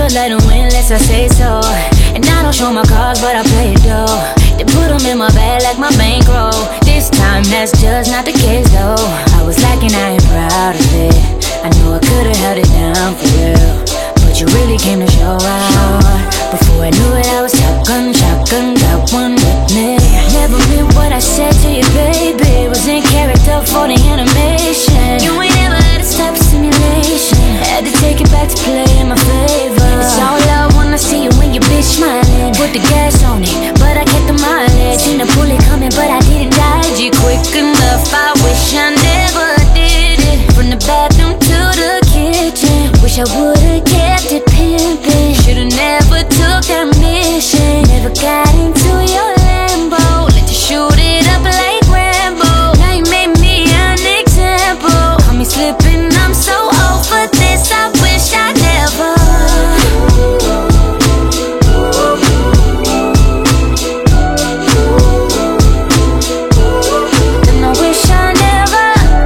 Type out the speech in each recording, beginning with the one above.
never let them win unless I say so. And I don't show my cards, but I play it though. They put them in my bag like my bankroll. This time that's just not the case though. I was lacking, I ain't proud of it. I know I could've held it down for real, but you really came to show out. Before I knew it, I was shotgun, got one with me. Never meant what I said to you, baby. Was in character for the animation. You ain't ever had to stop simulation. Had to take it back to play in my favor. It's all love when I see you when your bitch smiling. Put the gas on it, but I kept the mileage. Seen the bullet coming, but I didn't dodge it quick enough. I wish I never did it. From the bathroom to the kitchen, wish I would've kept it pimping. Should've never took that mission. Never got into your Lambo. Let you shoot it up like Rambo. Now you made me an example. Caught me slipping, I'm so over this. I wish I never. And I wish I never.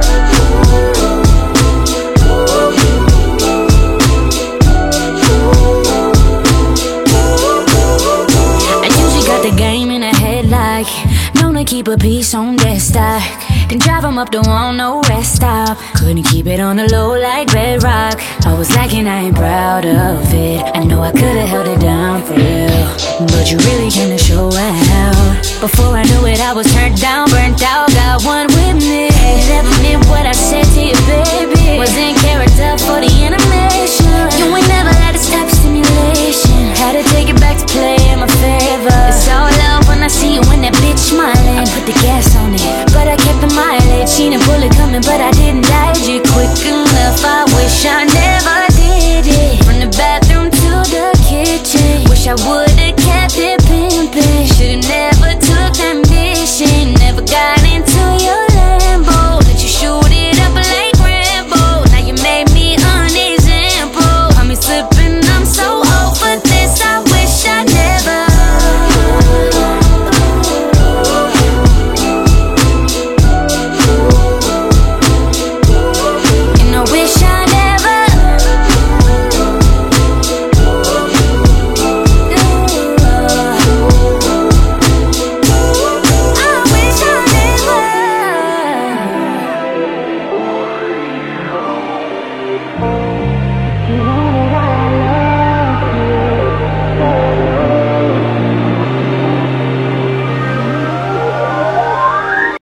I usually got the game in a headlock, known to keep a piece on that stock. Then drive 'em up the wall, no rest stop. Couldn't keep it on the low like bedrock. I was lacking, I ain't proud of it. I know I could've held it down for real, but you really came to show out. Before I knew it, I was turned down, burnt out, got one with me. Never meant what I said to you, baby. Was in character for the animation. You ain't never had to stop simulation. Had to take it back to play in my favor. It's all love when I see you when that bitch smiling. I put the gas on it, but I kept the mileage. Seen a bullet coming, but I didn't dodge it quick enough. I wish I never did it. From the bathroom to the kitchen, wish I would've kept it